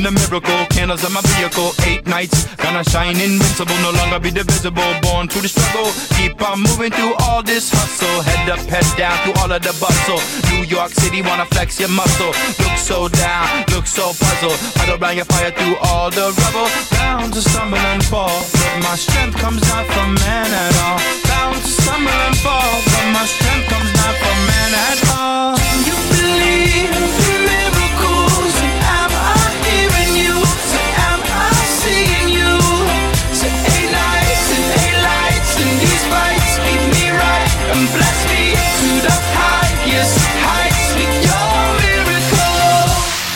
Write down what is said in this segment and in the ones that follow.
the miracle. Candles in my vehicle, 8 nights. Gonna shine invincible, no longer be divisible. Born to the struggle, keep on moving through all this hustle. Head up, head down through all of the bustle. New York City, wanna flex your muscle. Look so down, look so puzzled. Huddle around your fire through all the rubble. Bound to stumble and fall, but my strength comes not from man at all. Bound to stumble and fall, but my strength comes not from man at all. Do you believe in miracles? Am I hearing you? So am I seeing you? So 8 nights and 8 lights, and these fights keep me right and bless me to the highest heights with your miracle.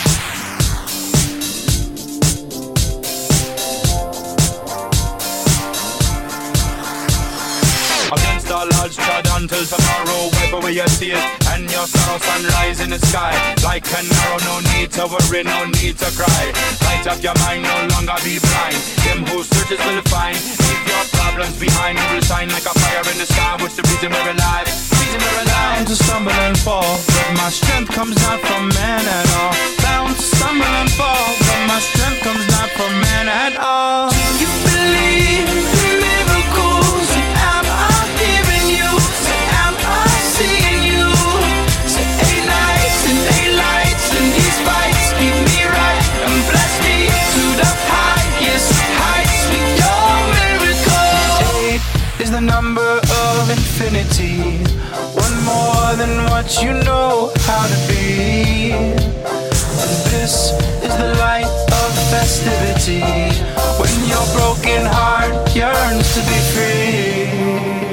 Against all odds, trod until tomorrow. Wipe away your tears and your sorrow. Sunrise in the sky like an arrow. No need to worry, no need to cry. Light up your mind, no longer be blind. Him who searches will find. Leave your problems behind. You will shine like a fire in the sky. What's the reason we're alive? Reason we're alive. Bound to stumble and fall, but my strength comes not from man at all. Bound to stumble and fall, but my strength comes not from man at all. Do you believe in miracles? Am I hearing you? So am I seeing you? So 8 nights and 8 lights, and these fights keep me right and bless me to the highest heights with your miracle. 8 is the number of infinity. One more than what you know how to be. And this is the light of festivity. When your broken heart yearns to be free.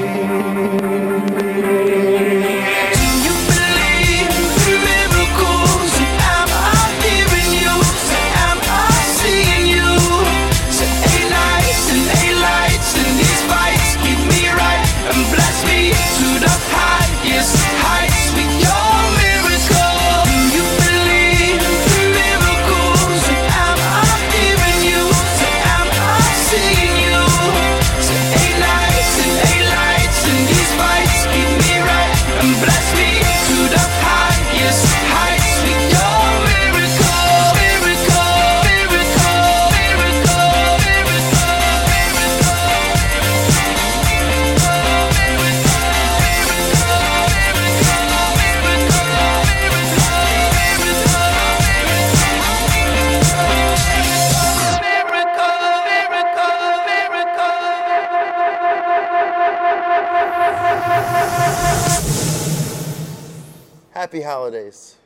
Do you believe in miracles? Am I hearing you? So am I seeing you? So 8 nights and 8 lights, and these fights keep me right and bless me to the highest heights with your miracle. Do you believe in miracles? Am I hearing you? So am I seeing you? So 8 nights and 8 lights, and these fights keep me right and bless me to the highest heights with your miracle. Miracle, miracle, miracle, Happy holidays.